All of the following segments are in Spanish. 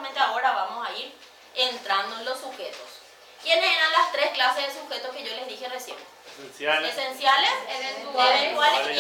justamente ahora vamos a ir entrando en los sujetos. ¿Quiénes eran las tres clases de sujetos que yo les dije recién? Esenciales, eventuales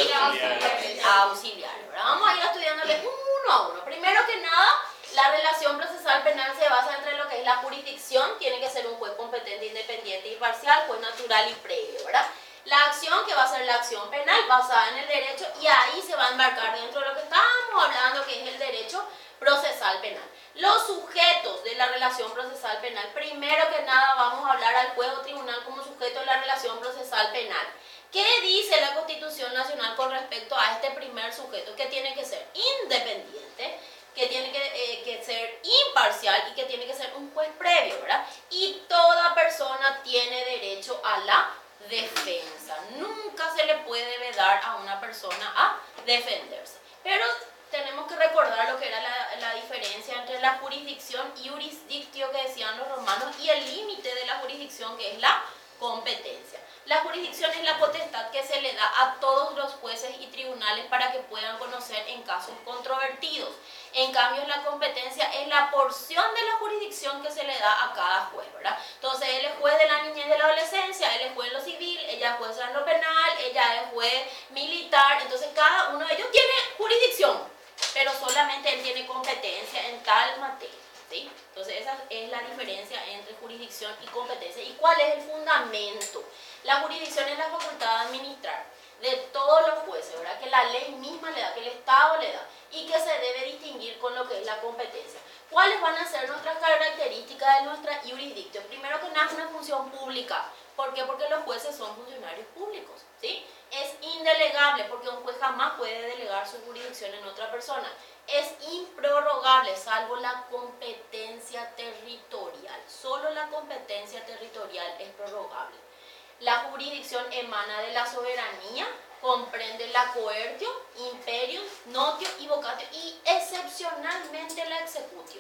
y auxiliares. Vamos a ir estudiándoles uno a uno. Primero que nada, la relación procesal penal se basa entre lo que es la jurisdicción, tiene que ser un juez competente, independiente y parcial, juez natural y previo, ¿verdad? La acción, que va a ser la acción penal basada en el derecho, y ahí se va a embarcar dentro de lo que estábamos hablando, que es el derecho procesal penal. Los sujetos de la relación procesal penal, primero que nada vamos a hablar al juez o tribunal como sujeto de la relación procesal penal. ¿Qué dice la Constitución Nacional con respecto a este primer sujeto? Que tiene que ser independiente, que tiene que ser imparcial y que tiene que ser un juez previo, ¿verdad? Y toda persona tiene derecho a la defensa. Nunca se le puede vedar a una persona a defenderse. Pero tenemos que recordar lo que era la diferencia entre la jurisdicción y jurisdictio que decían los romanos y el límite de la jurisdicción, que es la competencia. La jurisdicción es la potestad que se le da a todos los jueces y tribunales para que puedan conocer en casos controvertidos. En cambio, la competencia es la porción de la jurisdicción que se le da a cada juez, ¿verdad? Entonces, él es juez de la niñez y de la adolescencia, él es juez en lo civil, ella es juez en lo penal, ella es juez militar. Entonces, cada uno de ellos tiene jurisdicción, pero solamente él tiene competencia en tal materia, ¿sí? Entonces, esa es la diferencia entre jurisdicción y competencia. ¿Y cuál es el fundamento? La jurisdicción es la facultad de administrar de todos los jueces, ¿verdad? Que la ley misma le da, que el Estado le da, y que se debe distinguir con lo que es la competencia. ¿Cuáles van a ser nuestras características de nuestra jurisdicción? Primero que nada, es una función pública. ¿Por qué? Porque los jueces son funcionarios públicos, ¿sí? Es indelegable, porque un juez jamás puede delegar su jurisdicción en otra persona. Es improrrogable, salvo la competencia territorial. Solo la competencia territorial es prorrogable. La jurisdicción emana de la soberanía, comprende la coertio, imperium, notio y vocatio, y excepcionalmente la executio.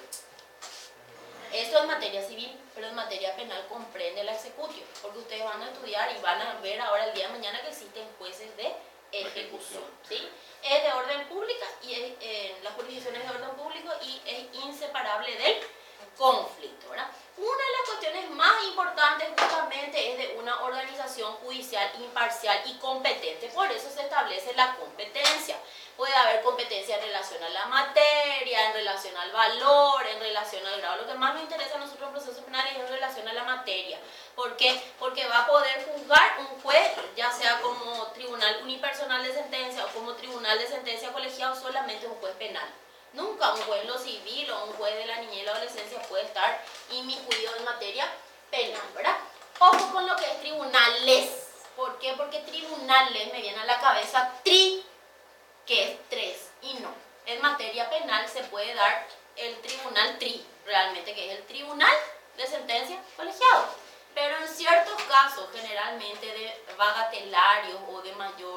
Esto es materia civil, pero en materia penal comprende la executio, porque ustedes van a estudiar y van a ver ahora el día de mañana que existen jueces de ejecución, ¿sí? Es de orden pública y la jurisdicción es de orden público y es inseparable del conflicto, ¿verdad? Una de las cuestiones más importantes justamente es de una organización judicial imparcial y competente. Por eso se establece la competencia. Puede haber competencia en relación a la materia, en relación al valor, en relación al grado. Lo que más nos interesa a nosotros en procesos penales es en relación a la materia. ¿Por qué? Porque va a poder juzgar un juez, ya sea como tribunal unipersonal de sentencia o como tribunal de sentencia colegiado, solamente un juez penal. Nunca un juez en lo civil o un juez de la niñez y la adolescencia puede estar inmiscuido en materia penal, ¿verdad? Ojo con lo que es tribunales. ¿Por qué? Porque tribunales me viene a la cabeza tri, que es tres, y no. En materia penal se puede dar el tribunal tri, realmente, que es el tribunal de sentencia colegiado. Pero en ciertos casos, generalmente de bagatelarios o de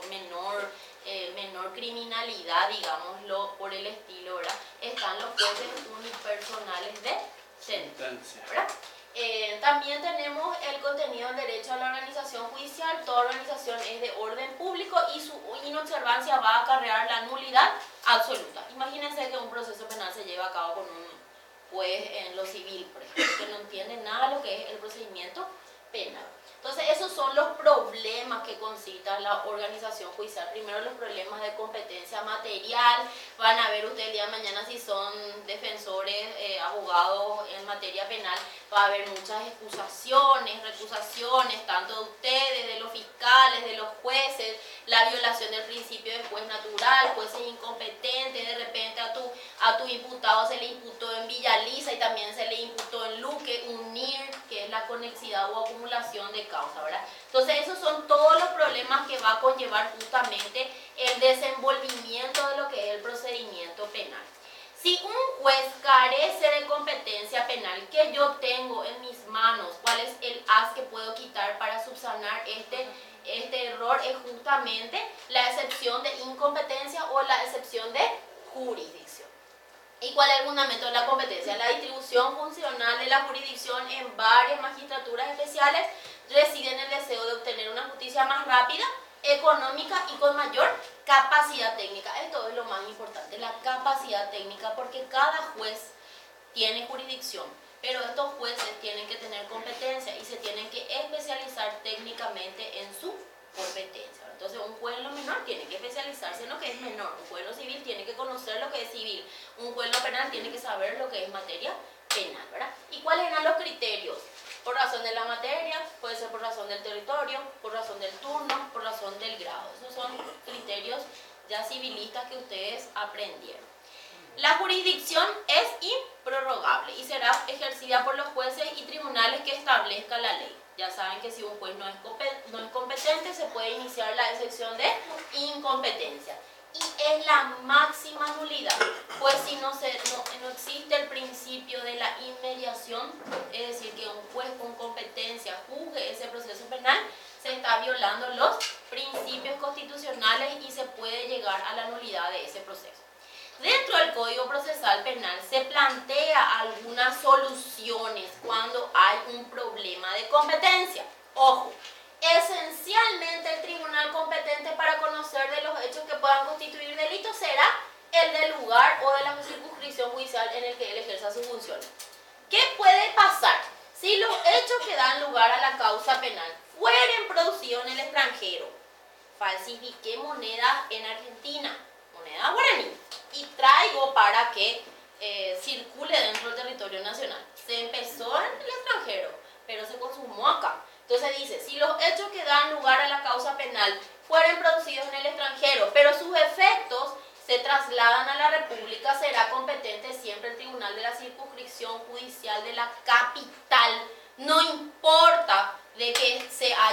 menor criminalidad, digámoslo por el estilo, ¿verdad? Están los jueces unipersonales de sentencia, ¿verdad? También tenemos el contenido del derecho a la organización judicial. Toda organización es de orden público y su inobservancia va a acarrear la nulidad absoluta. Imagínense que un proceso penal se lleva a cabo con un juez en lo civil, por ejemplo, que no entiende nada de lo que es el procedimiento penal. Entonces, esos son los problemas que concita la organización judicial. Primero, los problemas de competencia material. Van a ver ustedes el día de mañana si son defensores, abogados en materia penal. Va a haber muchas excusaciones, recusaciones, tanto de ustedes, de los fiscales, de los jueces, la violación del principio del juez natural, jueces incompetentes, de repente a tu imputado se le imputó en Villaliza y también se le imputó en Luque, unir, que es la conexidad o acumulación de causa, ¿verdad? Entonces esos son todos los problemas que va a conllevar justamente el desenvolvimiento de lo que es el procedimiento penal. Si un juez carece de competencia penal que yo tengo en mis manos, ¿cuál es el as que puedo quitar para subsanar este error? Es justamente la excepción de incompetencia o la excepción de jurisdicción. ¿Y cuál es el fundamento de la competencia? La distribución funcional de la jurisdicción en varias magistraturas especiales reside en el deseo de obtener una justicia más rápida, económica y con mayor capacidad técnica. Esto es lo más importante, la capacidad técnica, porque cada juez tiene jurisdicción, pero estos jueces tienen que tener competencia y se tienen que especializar técnicamente en su competencia. Entonces un juez en lo menor tiene que especializarse en lo que es menor, un juez en lo civil tiene que conocer lo que es civil, un juez en lo penal tiene que saber lo que es materia penal, ¿verdad? ¿Y cuáles eran los criterios? Por razón de la materia, puede ser por razón del territorio, por razón del turno, por razón del grado. Esos son criterios ya civilistas que ustedes aprendieron. La jurisdicción es improrrogable y será ejercida por los jueces y tribunales que establezca la ley. Ya saben que si un juez no es competente, se puede iniciar la excepción de incompetencia. Y es la máxima nulidad, pues si no existe el principio de la inmediación, es decir, que un juez con competencia juzgue ese proceso penal, se está violando los principios constitucionales y se puede llegar a la nulidad de ese proceso. Dentro del Código Procesal Penal se plantea algunas soluciones cuando hay un problema de competencia. Ojo, esencialmente el tribunal competente para conocer de los hechos que puedan constituir delito será el del lugar o de la circunscripción judicial en el que él ejerza sus funciones. ¿Qué puede pasar si los hechos que dan lugar a la causa penal fueren producidos en el extranjero? Falsifiqué moneda en Argentina, moneda guaraní, y traigo para que circule dentro del territorio nacional. Se empezó en el extranjero, pero se consumó acá. Entonces dice, si los hechos que dan lugar a la causa penal fueren producidos en el extranjero, pero sus efectos se trasladan a la República, será competente siempre el Tribunal de la Circunscripción Judicial de la capital. No importa de que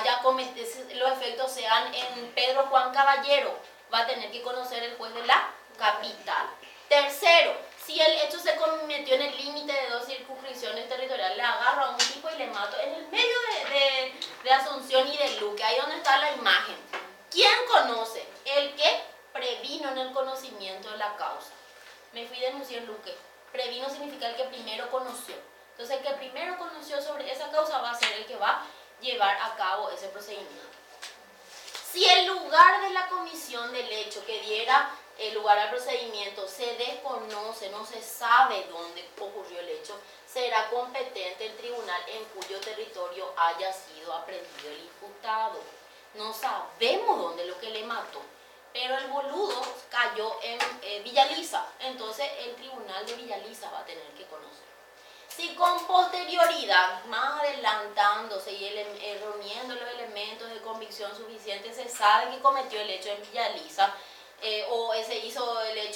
los efectos sean en Pedro Juan Caballero, va a tener que conocer el juez de la capital. Tercero, si el hecho se cometió en el límite de dos circunscripciones territoriales, le agarro a un tipo y le mato en el medio de Asunción y de Luque, ahí donde está la imagen. ¿Quién conoce? El que previno en el conocimiento de la causa. Me fui denunciar en Luque. Previno significa el que primero conoció. Entonces el que primero conoció sobre esa causa va a ser el que va a llevar a cabo ese procedimiento. Si el lugar de la comisión del hecho que diera el lugar al procedimiento se desconoce, no se sabe dónde ocurrió el hecho, será competente el tribunal en cuyo territorio haya sido aprehendido el imputado. No sabemos dónde lo que le mató, pero el boludo cayó en Villaliza, entonces el tribunal de Villaliza va a tener que conocer. Si con posterioridad, más adelantándose y reuniendo los elementos de convicción suficientes, se sabe que cometió el hecho en Villaliza o se hizo el hecho